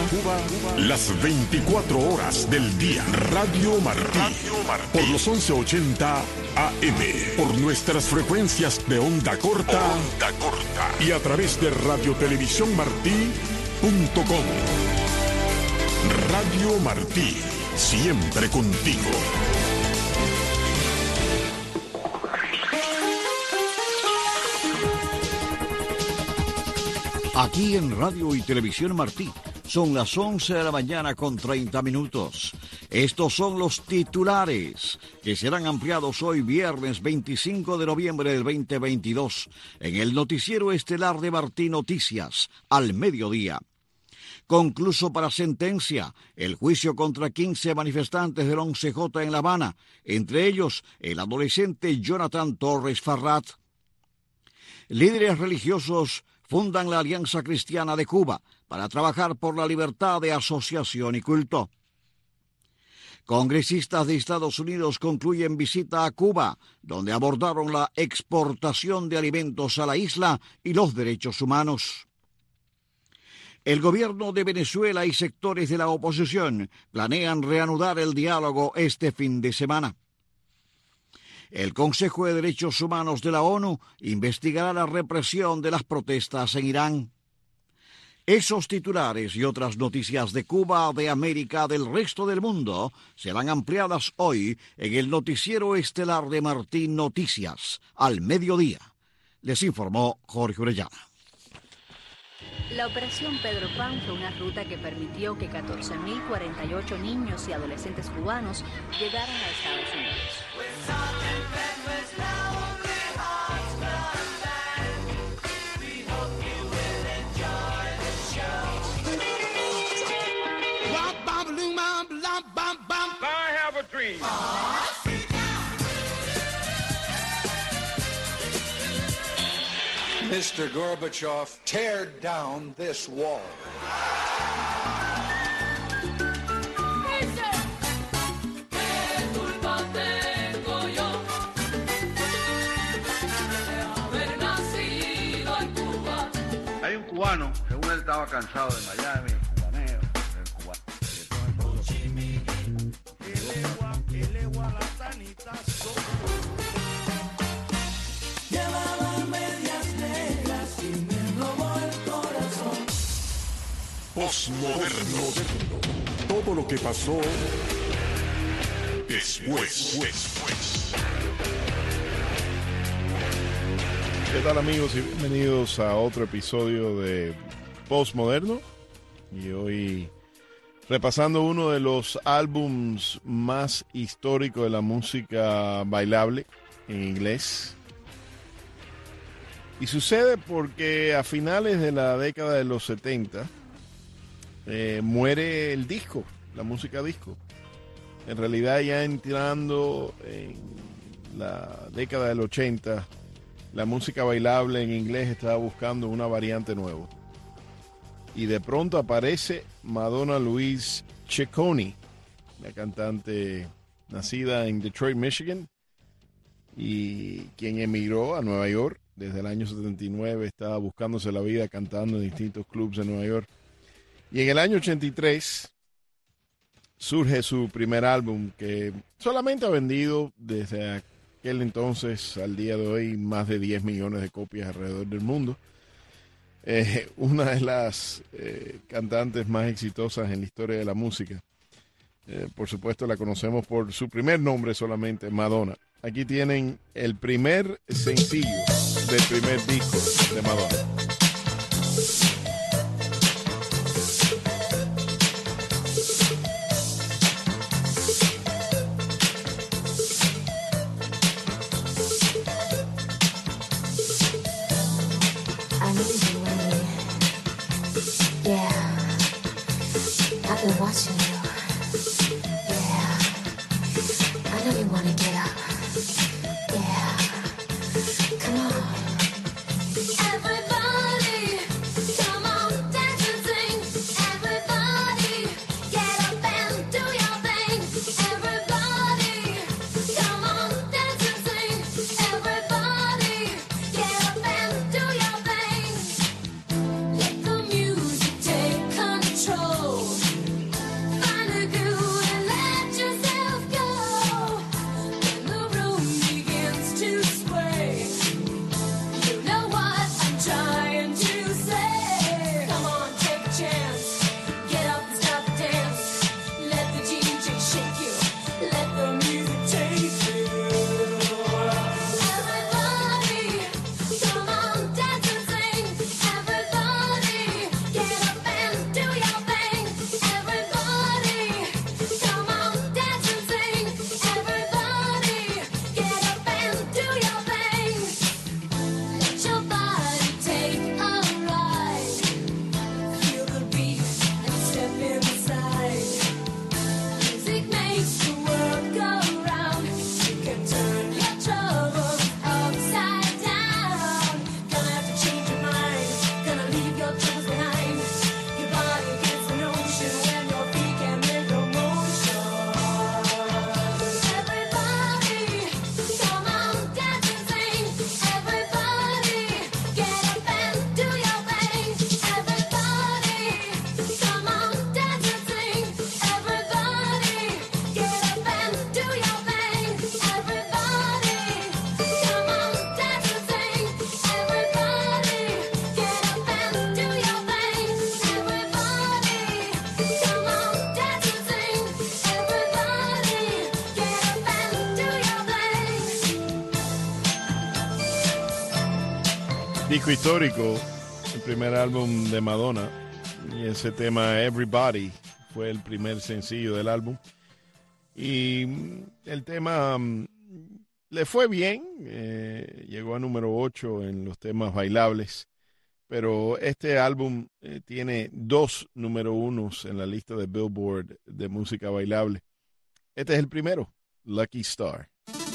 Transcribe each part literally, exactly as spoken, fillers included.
Cuba, las veinticuatro horas del día. Radio Martí, Radio Martí. Por los once ochenta A M, por nuestras frecuencias de onda corta, onda corta y a través de radiotelevisión-martí punto com. Radio Martí, siempre contigo. Aquí en Radio y Televisión Martí son las once de la mañana con treinta minutos. Estos son los titulares que serán ampliados hoy viernes veinticinco de noviembre del veinte veintidós en el noticiero estelar de Martí Noticias al mediodía. Concluso para sentencia el juicio contra quince manifestantes del once J en La Habana, entre ellos el adolescente Jonathan Torres Farrat. Líderes religiosos fundan la Alianza Cristiana de Cuba para trabajar por la libertad de asociación y culto. Congresistas de Estados Unidos concluyen visita a Cuba, donde abordaron la exportación de alimentos a la isla y los derechos humanos. El gobierno de Venezuela y sectores de la oposición planean reanudar el diálogo este fin de semana. El Consejo de Derechos Humanos de la ONU investigará la represión de las protestas en Irán. Esos titulares y otras noticias de Cuba, de América, del resto del mundo serán ampliadas hoy en el noticiero estelar de Martí Noticias al mediodía. Les informó Jorge Orellana. La Operación Pedro Pan fue una ruta que permitió que catorce mil cuarenta y ocho niños y adolescentes cubanos llegaran a Estados Unidos. I have a dream. Mister Gorbachev, tear down this wall. Hay un cubano, según él estaba cansado de Miami, el cubaneo, el cubano. Postmoderno. Todo lo que pasó después. después. ¿Qué tal, amigos? Y bienvenidos a otro episodio de Postmoderno. Y hoy repasando uno de los álbums más históricos de la música bailable en inglés. Y sucede porque a finales de la década de los setenta eh, muere el disco, la música disco. En realidad, ya entrando en la década del ochenta, la música bailable en inglés estaba buscando una variante nueva. Y de pronto aparece Madonna Louise Ciccone, la cantante nacida en Detroit, Michigan, y quien emigró a Nueva York. Desde el año setenta y nueve estaba buscándose la vida cantando en distintos clubes de Nueva York. Y en el año ochenta y tres surge su primer álbum, que solamente ha vendido desde aquel entonces al día de hoy más de diez millones de copias alrededor del mundo. Eh, una de las eh, cantantes más exitosas en la historia de la música. Eh, por supuesto, la conocemos por su primer nombre solamente, Madonna. Aquí tienen el primer sencillo del primer disco de Madonna. Watching you. Yeah. I know you want to get up. Yeah. Come on. Everybody, come on, dance and sing. Everybody, get up and do your thing. Everybody, come on, dance and sing. Everybody, get up and do your thing. Let the music take control. disco histórico, el primer álbum de Madonna, y ese tema Everybody fue el primer sencillo del álbum. Y el tema um, le fue bien, eh, llegó a número ocho en los temas bailables, pero este álbum eh, tiene dos número unos en la lista de Billboard de música bailable. Este es el primero, Lucky Star.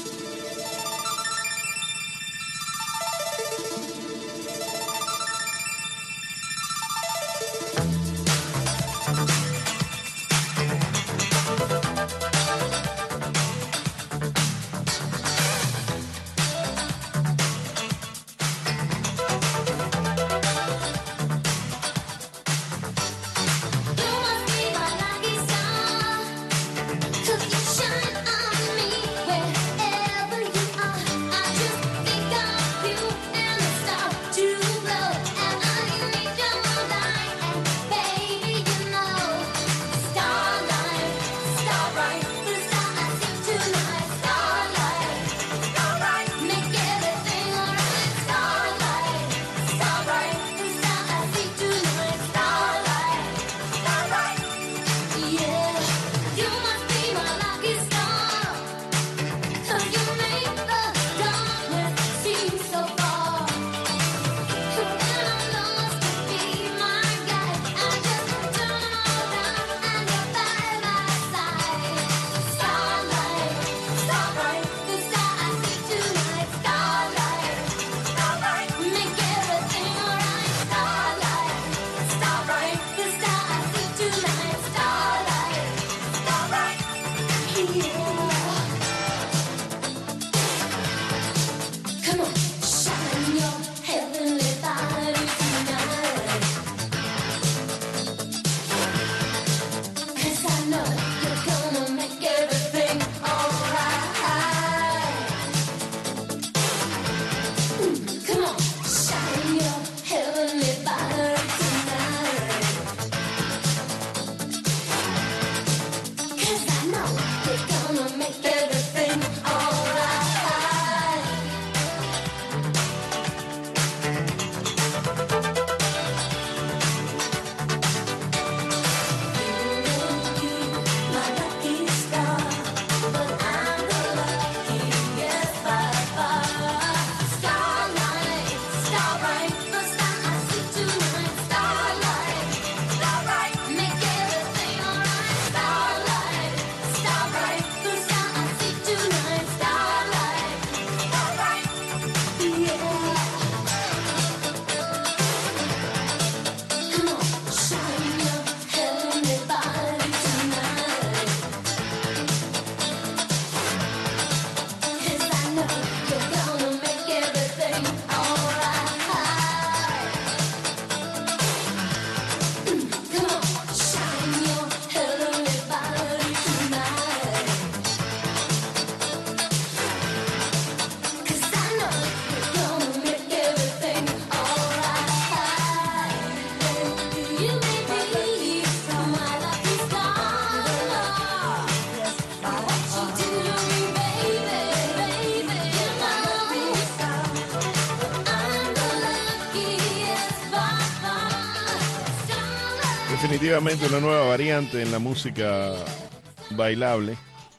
Definitivamente una nueva variante en la música bailable,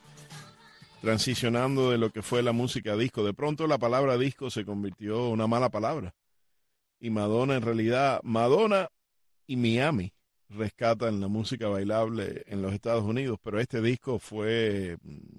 transicionando de lo que fue la música disco. De pronto la palabra disco se convirtió en una mala palabra. Y Madonna, en realidad, Madonna y Miami rescatan la música bailable en los Estados Unidos, pero este disco fue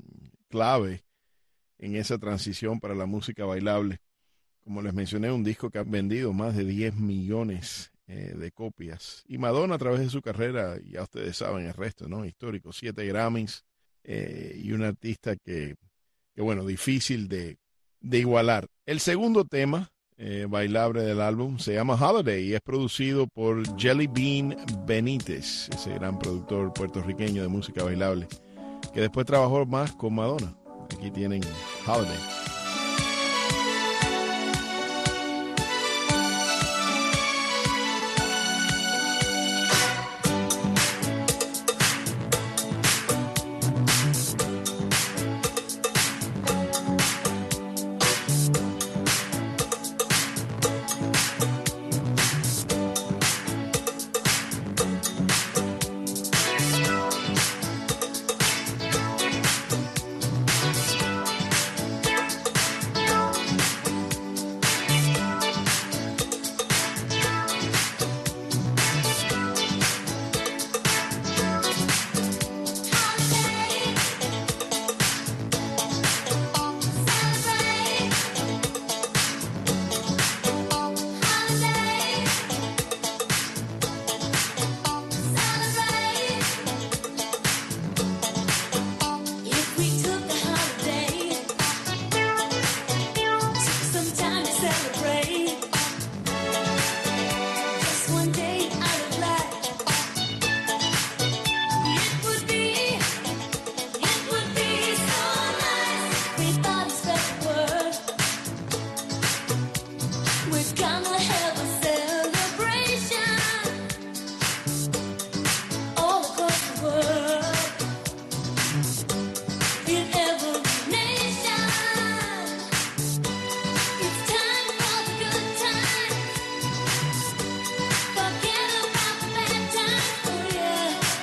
clave en esa transición para la música bailable. Como les mencioné, un disco que ha vendido más de diez millones eh, de copias. Y Madonna, a través de su carrera, ya ustedes saben el resto, ¿no? Histórico, siete Grammys eh, y un artista que, que bueno, difícil de, de igualar. El segundo tema eh, bailable del álbum se llama Holiday y es producido por Jelly Bean Benítez, ese gran productor puertorriqueño de música bailable, que después trabajó más con Madonna. Aquí tienen Holiday.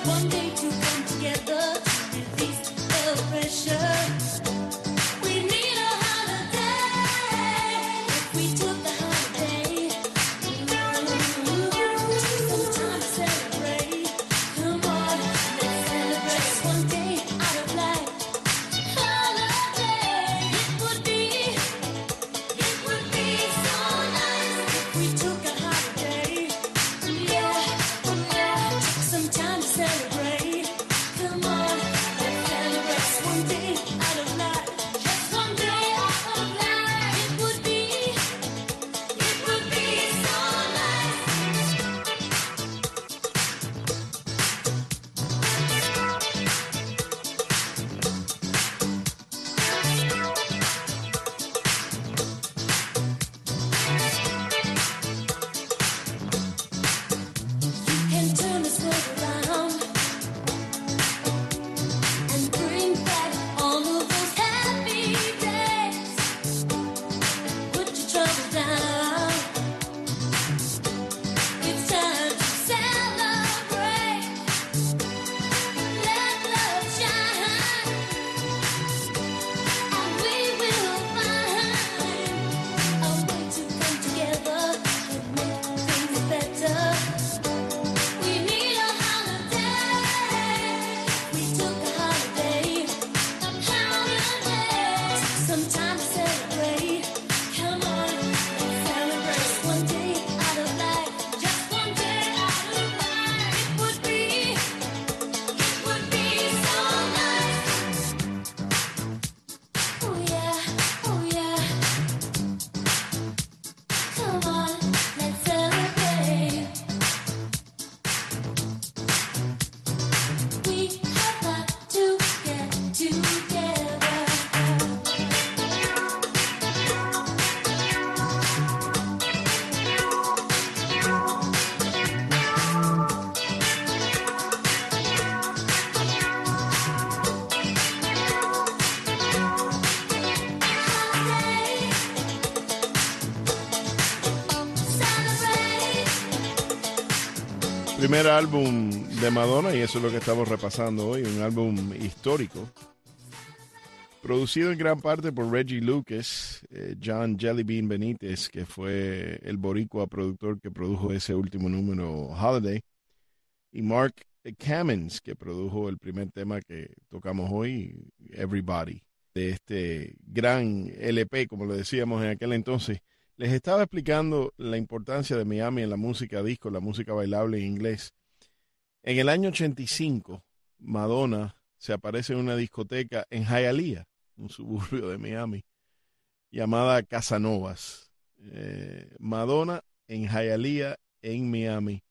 one day to come together to release the pressure. We need a holiday. If we took a holiday, some time to celebrate. Come on, let's celebrate one day out of life. Holiday, it would be, it would be so nice if we took a holiday. Yeah, yeah, took some time to celebrate. Come on, let's celebrate one day out of life. Just one day out of life. It would be, it would be so nice. You can turn this world around and bring back all of those happy days. Put your troubles down. It's time to celebrate. Let love shine, and we will find a way to come together and make things better. We need a holiday. We took a holiday. Holiday. Some time to celebrate. Come on, let's celebrate one day out of life. Just one day out of life. It would be, it would be so nice. Oh yeah, oh yeah. Come on, let's celebrate. We have got to get together. Holiday, celebrate. Primer álbum de Madonna, y eso es lo que estamos repasando hoy, un álbum histórico, producido en gran parte por Reggie Lucas, eh, John Jellybean Benítez, que fue el boricua productor que produjo ese último número, Holiday, y Mark Cammons, que produjo el primer tema que tocamos hoy, Everybody, de este gran L P, como lo decíamos en aquel entonces. Les estaba explicando la importancia de Miami en la música disco, la música bailable en inglés. En el año ochenta y cinco, Madonna se aparece en una discoteca en Hialeah, un suburbio de Miami, llamada Casanovas. Eh, Madonna en Hialeah, en Miami.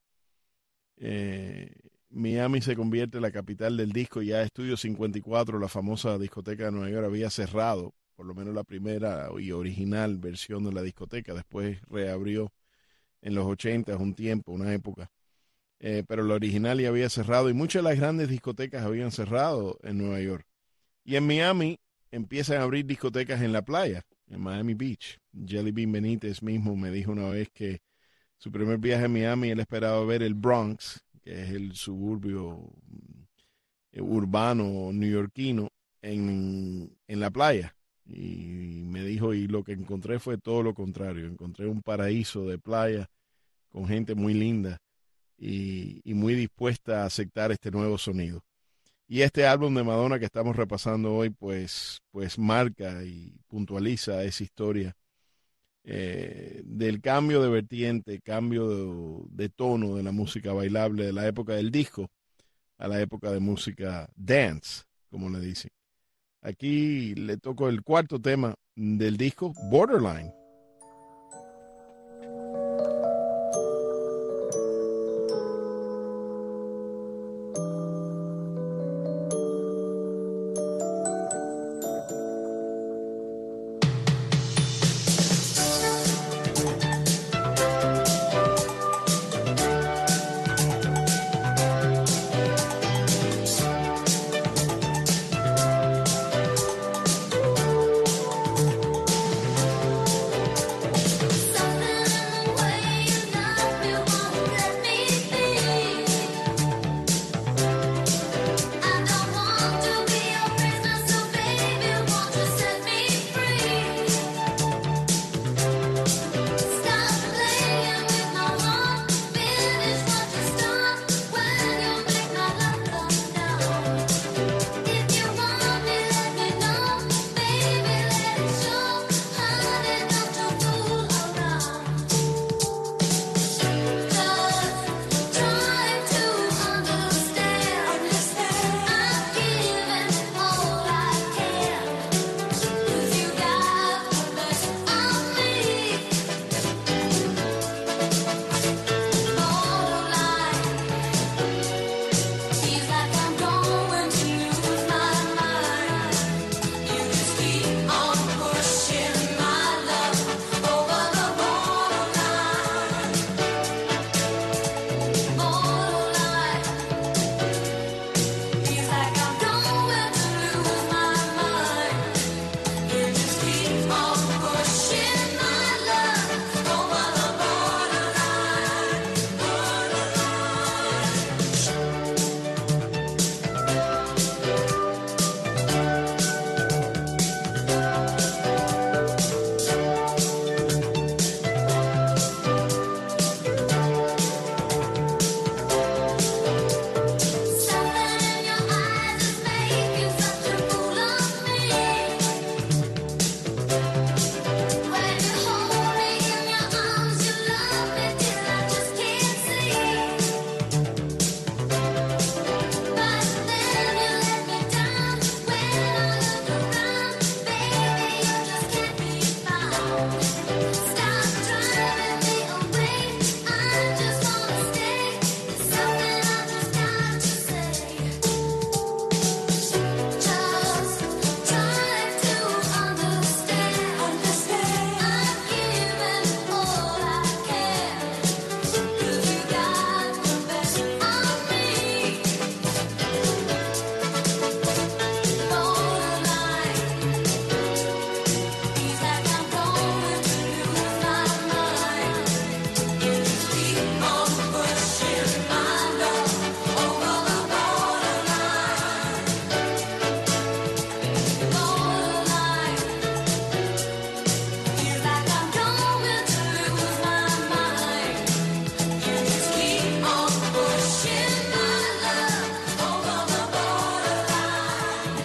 Eh, Miami se convierte en la capital del disco. Ya Estudio cincuenta y cuatro, la famosa discoteca de Nueva York, había cerrado, por lo menos la primera y original versión de la discoteca. Después reabrió en los ochenta, un tiempo, una época. Eh, pero la original ya había cerrado y muchas de las grandes discotecas habían cerrado en Nueva York. Y en Miami empiezan a abrir discotecas en la playa, en Miami Beach. Jellybean Benítez mismo me dijo una vez que su primer viaje a Miami él esperaba ver el Bronx, que es el suburbio eh, urbano neoyorquino, en, en la playa. Y me dijo, y lo que encontré fue todo lo contrario. Encontré un paraíso de playa con gente muy linda y, y muy dispuesta a aceptar este nuevo sonido. Y este álbum de Madonna que estamos repasando hoy, pues, pues marca y puntualiza esa historia eh, del cambio de vertiente, cambio de, de tono de la música bailable de la época del disco a la época de música dance, como le dicen. Aquí le toco el cuarto tema del disco, Borderline. Holiday,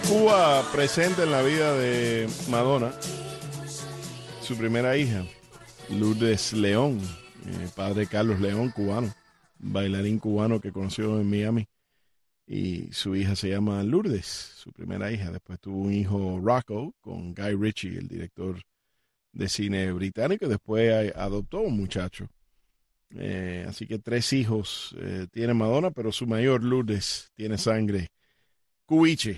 Cuba presente en la vida de Madonna, su primera hija, Lourdes León, eh, padre Carlos León, cubano, bailarín cubano que conoció en Miami, y su hija se llama Lourdes, su primera hija. Después tuvo un hijo, Rocco, con Guy Ritchie, el director de cine británico, y después adoptó un muchacho. Eh, así que tres hijos eh, tiene Madonna, pero su mayor, Lourdes, tiene sangre cubiche.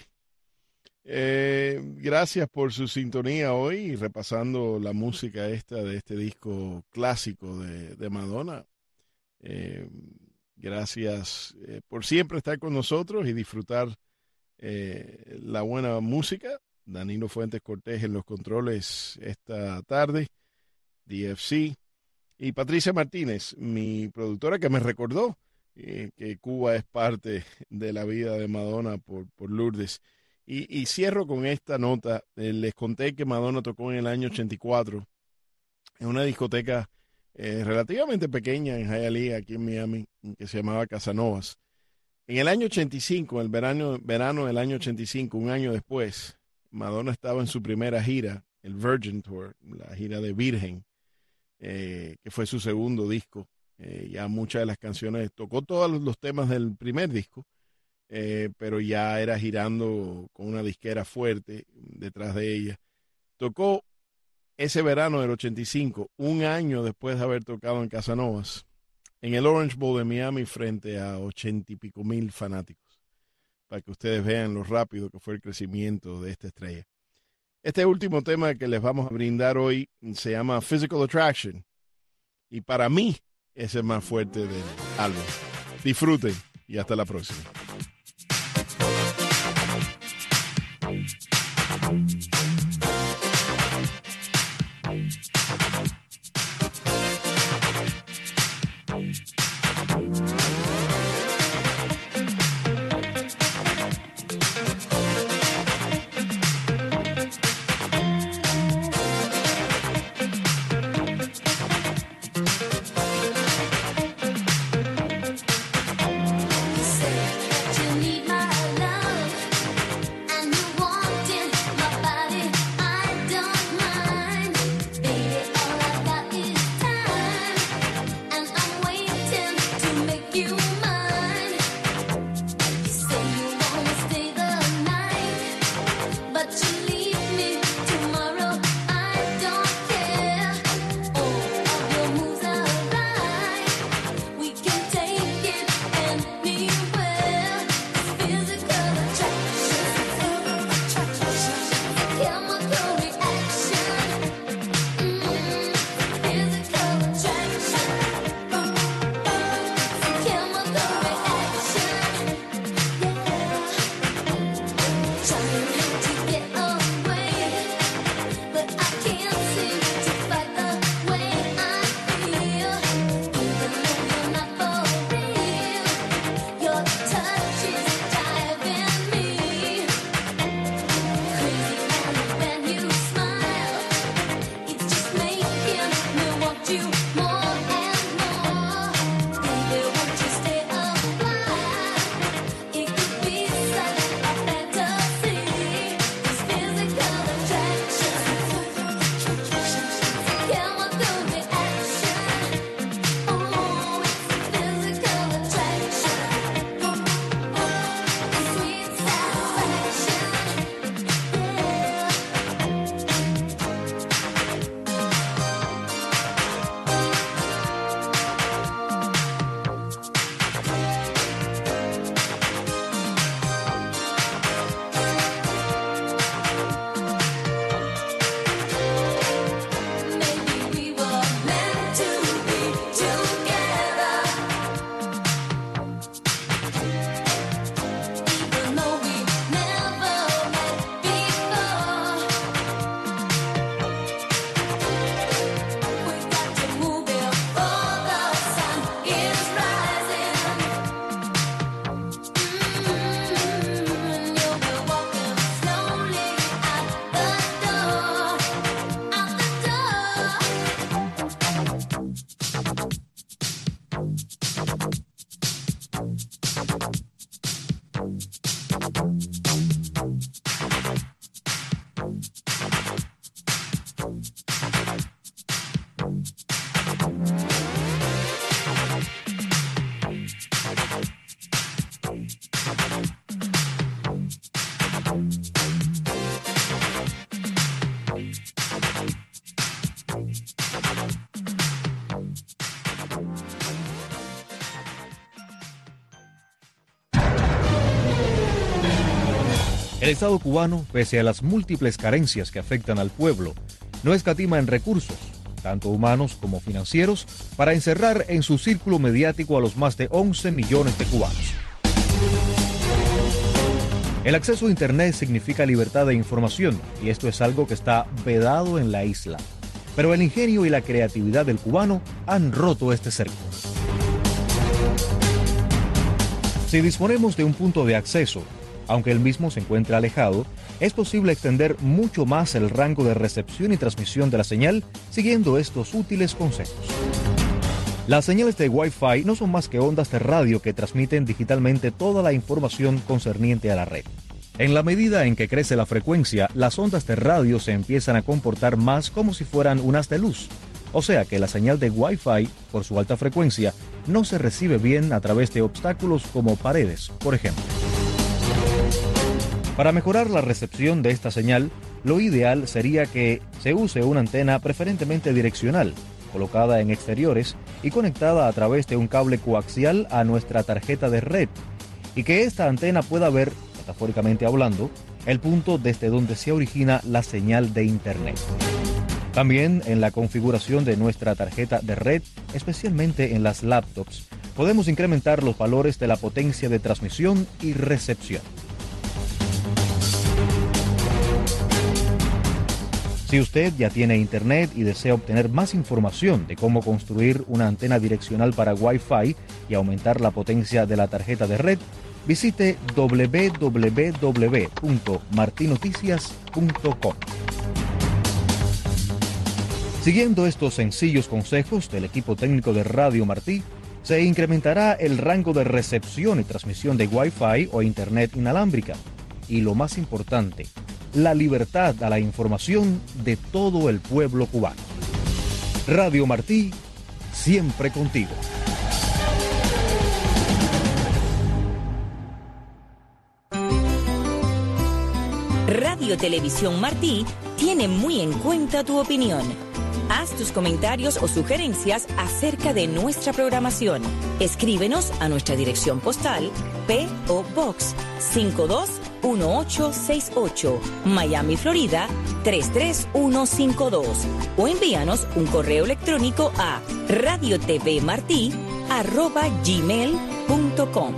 Eh, gracias por su sintonía hoy y repasando la música esta de este disco clásico de, de Madonna. Eh, gracias eh, por siempre estar con nosotros y disfrutar eh, la buena música. Danilo Fuentes Cortés en los controles esta tarde, D F C, y Patricia Martínez, mi productora, que me recordó eh, que Cuba es parte de la vida de Madonna por, por Lourdes. Y, y cierro con esta nota. Eh, les conté que Madonna tocó en el año ochenta y cuatro en una discoteca eh, relativamente pequeña en Hialeah, aquí en Miami, que se llamaba Casanovas. En el año ochenta y cinco, el verano, verano del año ochenta y cinco, un año después, Madonna estaba en su primera gira, el Virgin Tour, la gira de Virgen, eh, que fue su segundo disco. Eh, ya muchas de las canciones, tocó todos los temas del primer disco, Eh, pero ya era girando con una disquera fuerte detrás de ella. Tocó ese verano del ochenta y cinco, un año después de haber tocado en Casanovas, en el Orange Bowl de Miami frente a ochenta y pico mil fanáticos, para que ustedes vean lo rápido que fue el crecimiento de esta estrella. Este último tema que les vamos a brindar hoy se llama Physical Attraction, y para mí es el más fuerte del álbum. Disfruten y hasta la próxima. Say El Estado cubano, pese a las múltiples carencias que afectan al pueblo, no escatima en recursos, tanto humanos como financieros, para encerrar en su círculo mediático a los más de once millones de cubanos. El acceso a Internet significa libertad de información, y esto es algo que está vedado en la isla. Pero el ingenio y la creatividad del cubano han roto este cerco. Si disponemos de un punto de acceso, aunque el mismo se encuentre alejado, es posible extender mucho más el rango de recepción y transmisión de la señal siguiendo estos útiles consejos. Las señales de Wi-Fi no son más que ondas de radio que transmiten digitalmente toda la información concerniente a la red. En la medida en que crece la frecuencia, las ondas de radio se empiezan a comportar más como si fueran un haz de luz. O sea que la señal de Wi-Fi, por su alta frecuencia, no se recibe bien a través de obstáculos como paredes, por ejemplo. Para mejorar la recepción de esta señal, lo ideal sería que se use una antena preferentemente direccional, colocada en exteriores y conectada a través de un cable coaxial a nuestra tarjeta de red, y que esta antena pueda ver, metafóricamente hablando, el punto desde donde se origina la señal de Internet. También en la configuración de nuestra tarjeta de red, especialmente en las laptops, podemos incrementar los valores de la potencia de transmisión y recepción. Si usted ya tiene Internet y desea obtener más información de cómo construir una antena direccional para Wi-Fi y aumentar la potencia de la tarjeta de red, visite doble u doble u doble u punto marti noticias punto com. Siguiendo estos sencillos consejos del equipo técnico de Radio Martí, se incrementará el rango de recepción y transmisión de Wi-Fi o Internet inalámbrica. Y lo más importante, la libertad a la información de todo el pueblo cubano. Radio Martí, siempre contigo. Radio Televisión Martí tiene muy en cuenta tu opinión. Haz tus comentarios o sugerencias acerca de nuestra programación. Escríbenos a nuestra dirección postal P O Box cinco dos uno ocho seis ocho, Miami, Florida tres tres uno cinco dos, o envíanos un correo electrónico a radiotvmarti arroba gmail punto com.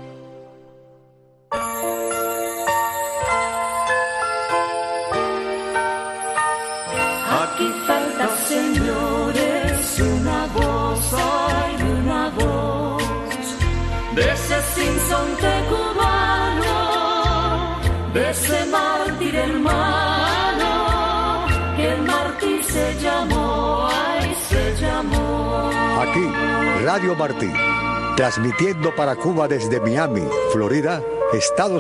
Aquí falta, señores, una voz, hay una voz de ese sinsonte cubano, de ese mártir hermano, que el mártir se llamó, ay, se llamó. Aquí, Radio Martí, transmitiendo para Cuba desde Miami, Florida, Estados